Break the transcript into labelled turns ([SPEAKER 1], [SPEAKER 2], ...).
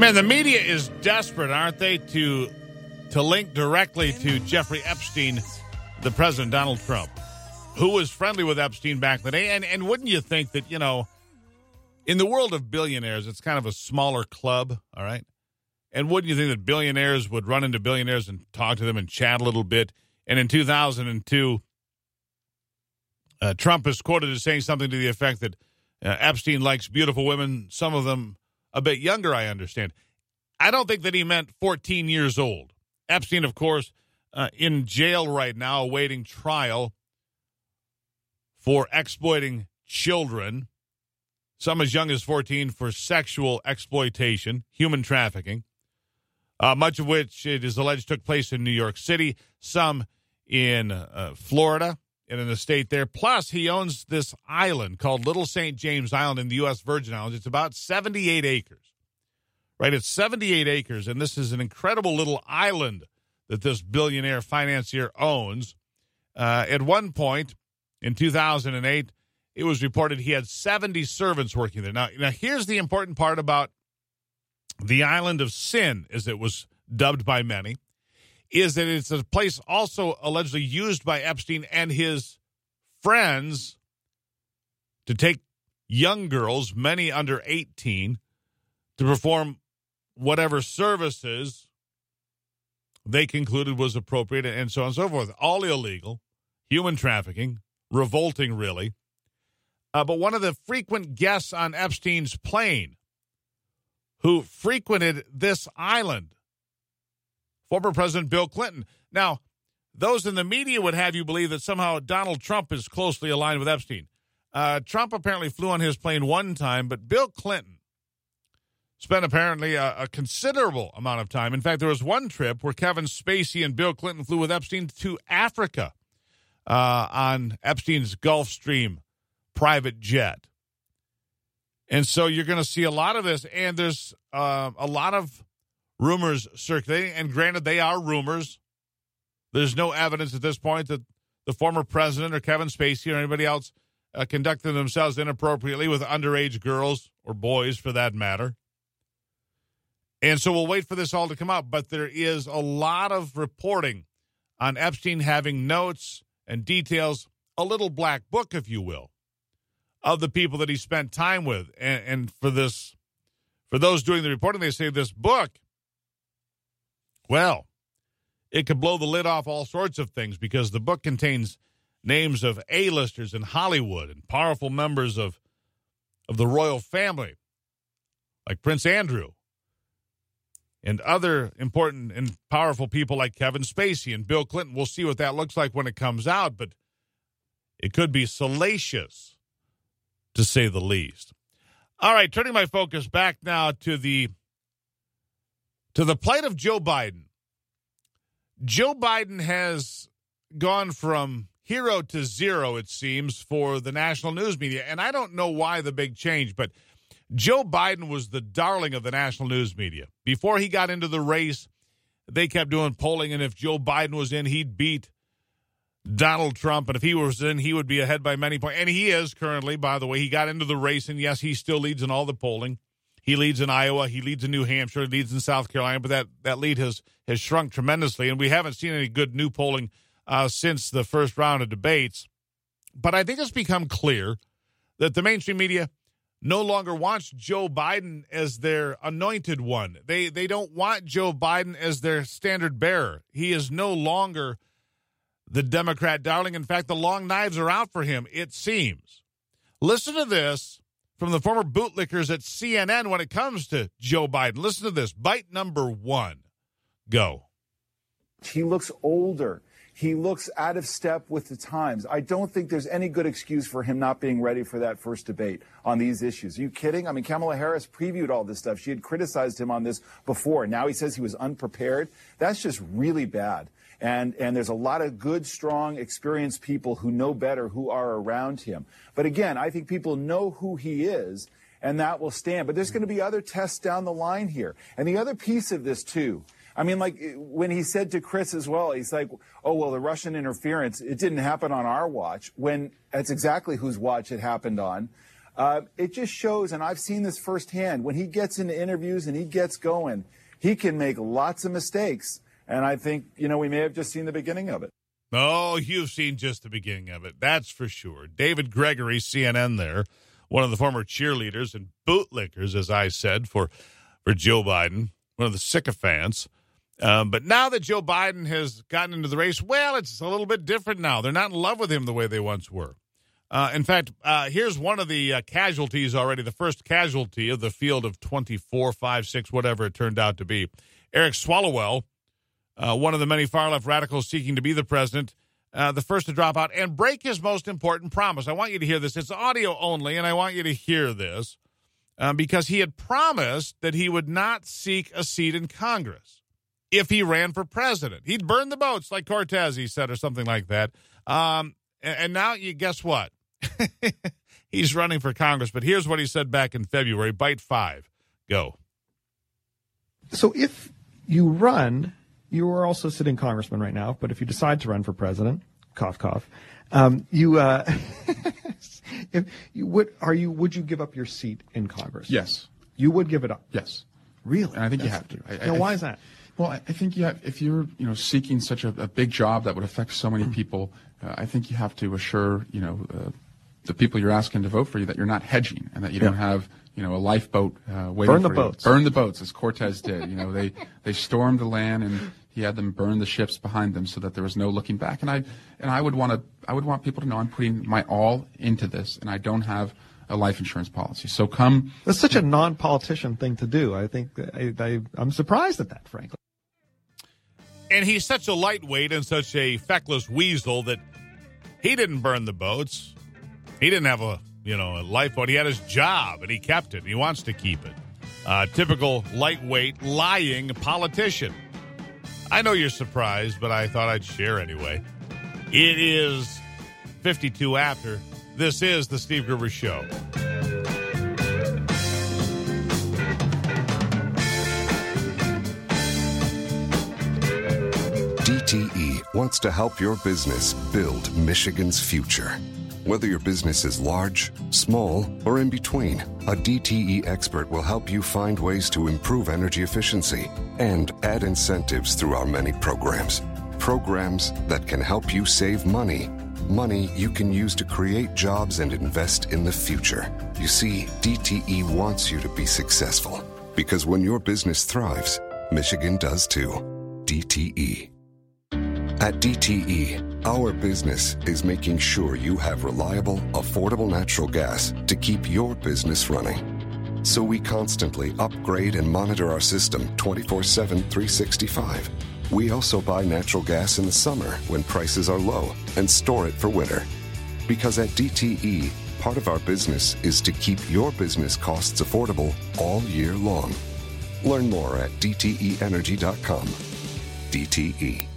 [SPEAKER 1] Man, the media is desperate, aren't they, to link directly to Jeffrey Epstein, the president, Donald Trump, who was friendly with Epstein back in the day. And wouldn't you think that, you know, in the world of billionaires, it's kind of a smaller club, all right? And wouldn't you think that billionaires would run into billionaires and talk to them and chat a little bit? And in 2002, Trump is quoted as saying something to the effect that Epstein likes beautiful women, some of them a bit younger, I understand. I don't think that he meant 14 years old. Epstein, of course, in jail right now, awaiting trial for exploiting children, some as young as 14, for sexual exploitation, human trafficking, much of which it is alleged took place in New York City, some in Florida and in the state there. Plus, he owns this island called Little St. James Island in the U.S. Virgin Islands. It's about 78 acres. Right, it's 78 acres, and this is an incredible little island that this billionaire financier owns. At one point, in 2008, it was reported he had 70 servants working there. Now, here's the important part about the Island of Sin, as it was dubbed by many, is that it's a place also allegedly used by Epstein and his friends to take young girls, many under 18, to perform whatever services they concluded was appropriate, and so on and so forth. All illegal, human trafficking, revolting, really. But one of the frequent guests on Epstein's plane who frequented this island, former President Bill Clinton. Now, those in the media would have you believe that somehow Donald Trump is closely aligned with Epstein. Trump apparently flew on his plane one time, but Bill Clinton spent apparently a considerable amount of time. In fact, there was one trip where Kevin Spacey and Bill Clinton flew with Epstein to Africa on Epstein's Gulfstream private jet. And so you're going to see a lot of this, and there's a lot of rumors circulating, and granted, they are rumors. There's no evidence at this point that the former president or Kevin Spacey or anybody else conducted themselves inappropriately with underage girls or boys, for that matter. And so we'll wait for this all to come out. But there is a lot of reporting on Epstein having notes and details, a little black book, if you will, of the people that he spent time with. And for those doing the reporting, they say this book, well, it could blow the lid off all sorts of things, because the book contains names of A-listers in Hollywood and powerful members of the royal family, like Prince Andrew, and other important and powerful people like Kevin Spacey and Bill Clinton. We'll see what that looks like when it comes out, but it could be salacious, to say the least. All right, turning my focus back now to the plight of Joe Biden. Joe Biden has gone from hero to zero, it seems, for the national news media. And I don't know why the big change, but Joe Biden was the darling of the national news media. Before he got into the race, they kept doing polling, and if Joe Biden was in, he'd beat Donald Trump, and if he was in, he would be ahead by many points. And he is currently, by the way. He got into the race, and yes, he still leads in all the polling. He leads in Iowa, he leads in New Hampshire, he leads in South Carolina, but that lead has shrunk tremendously, and we haven't seen any good new polling since the first round of debates. But I think it's become clear that the mainstream media no longer wants Joe Biden as their anointed one. They don't want Joe Biden as their standard bearer. He is no longer the Democrat darling. In fact, the long knives are out for him, it seems. Listen to this from the former bootlickers at CNN when it comes to Joe Biden. Listen to this. Bite number one. Go.
[SPEAKER 2] He looks older. He looks out of step with the times. I don't think there's any good excuse for him not being ready for that first debate on these issues. Are you kidding? I mean, Kamala Harris previewed all this stuff. She had criticized him on this before. Now he says he was unprepared. That's just really bad. And there's a lot of good, strong, experienced people who know better who are around him. But again, I think people know who he is, and that will stand. But there's going to be other tests down the line here. And the other piece of this, too, I mean, like when he said to Chris as well, he's like, oh, well, the Russian interference, it didn't happen on our watch, when that's exactly whose watch it happened on. It just shows, and I've seen this firsthand, when he gets into interviews and he gets going, he can make lots of mistakes. And I think, we may have just seen the beginning of it.
[SPEAKER 1] Oh, you've seen just the beginning of it. That's for sure. David Gregory, CNN there, one of the former cheerleaders and bootlickers, as I said, for Joe Biden, one of the sycophants. But now that Joe Biden has gotten into the race, well, it's a little bit different now. They're not in love with him the way they once were. In fact, here's one of the casualties already, the first casualty of the field of 24, 5, 6, whatever it turned out to be. Eric Swalwell, one of the many far-left radicals seeking to be the president, the first to drop out and break his most important promise. I want you to hear this. It's audio only, and I want you to hear this because he had promised that he would not seek a seat in Congress if he ran for president. He'd burn the boats like Cortez, he said, or something like that. And now, guess what? He's running for Congress. But here's what he said back in February. Bite 5. Go.
[SPEAKER 3] So if you run, you are also sitting congressman right now, but if you decide to run for president, cough, cough, would you give up your seat in Congress?
[SPEAKER 4] Yes.
[SPEAKER 3] You would give it up?
[SPEAKER 4] Yes.
[SPEAKER 3] Really?
[SPEAKER 4] And I think you have to.
[SPEAKER 3] Now, why is that?
[SPEAKER 4] Well, I think if you're seeking such a big job that would affect so many people, I think you have to assure the people you're asking to vote for you that you're not hedging and that you don't have a lifeboat waiting
[SPEAKER 3] burn the
[SPEAKER 4] for
[SPEAKER 3] boats.
[SPEAKER 4] You. Burn the boats, as Cortez did. They stormed the land and he had them burn the ships behind them so that there was no looking back. And I would want people to know I'm putting my all into this and I don't have a life insurance policy. So
[SPEAKER 3] that's such a non-politician thing to do. I think I'm surprised at that, frankly.
[SPEAKER 1] And he's such a lightweight and such a feckless weasel that he didn't burn the boats. He didn't have a lifeboat. He had his job, and he kept it. He wants to keep it. Typical lightweight, lying politician. I know you're surprised, but I thought I'd share anyway. It is 52 after. This is the Steve Gruber Show.
[SPEAKER 5] DTE wants to help your business build Michigan's future. Whether your business is large, small, or in between, a DTE expert will help you find ways to improve energy efficiency and add incentives through our many programs. Programs that can help you save money. Money you can use to create jobs and invest in the future. You see, DTE wants you to be successful. Because when your business thrives, Michigan does too. DTE. At DTE, our business is making sure you have reliable, affordable natural gas to keep your business running. So we constantly upgrade and monitor our system 24/7, 365. We also buy natural gas in the summer when prices are low and store it for winter. Because at DTE, part of our business is to keep your business costs affordable all year long. Learn more at dteenergy.com. DTE.